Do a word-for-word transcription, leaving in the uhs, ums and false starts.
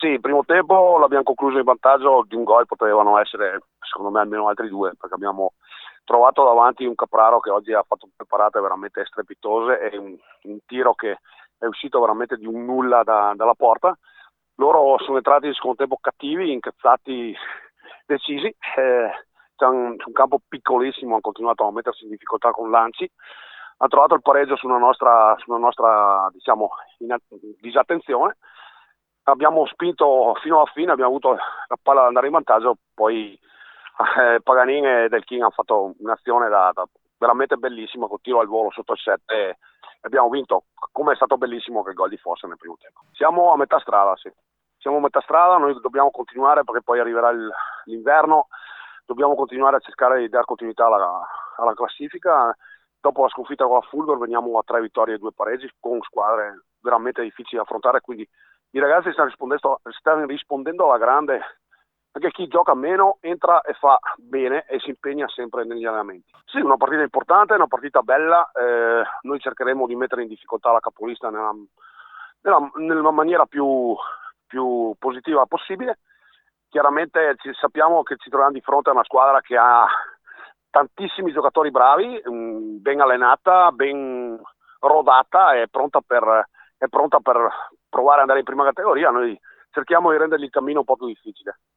Sì, il primo tempo l'abbiamo concluso in vantaggio di un gol, potevano essere secondo me almeno altri due, perché abbiamo trovato davanti un Capraro che oggi ha fatto due parate veramente strepitose e un, un tiro che è uscito veramente di un nulla da- dalla porta. Loro sono entrati in secondo tempo cattivi, incazzati, decisi. Eh, c'è un, un campo piccolissimo, hanno continuato a mettersi in difficoltà con lanci. Hanno trovato il pareggio su una nostra, su una nostra diciamo, in- disattenzione. Abbiamo spinto fino alla fine, abbiamo avuto la palla ad andare in vantaggio, poi eh, Paganin e Del King hanno fatto un'azione da, da veramente bellissima, con tiro al volo sotto il sette e abbiamo vinto, come è stato bellissimo che il gol di Fossa nel primo tempo. Siamo a metà strada, sì. Siamo a metà strada, noi dobbiamo continuare perché poi arriverà il- l'inverno, dobbiamo continuare a cercare di dare continuità alla, alla classifica. Dopo la sconfitta con la Fulgor veniamo a tre vittorie e due pareggi con squadre veramente difficili da affrontare, quindi i ragazzi stanno rispondendo, stanno rispondendo alla grande, perché chi gioca meno entra e fa bene e si impegna sempre negli allenamenti. Sì, una partita importante, una partita bella, eh, noi cercheremo di mettere in difficoltà la capolista nella, nella, nella maniera più, più positiva possibile. Chiaramente ci, sappiamo che ci troviamo di fronte a una squadra che ha tantissimi giocatori bravi, mh, ben allenata, ben rodata e pronta per, è pronta per provare ad andare in prima categoria. Noi cerchiamo di rendergli il cammino un po' più difficile.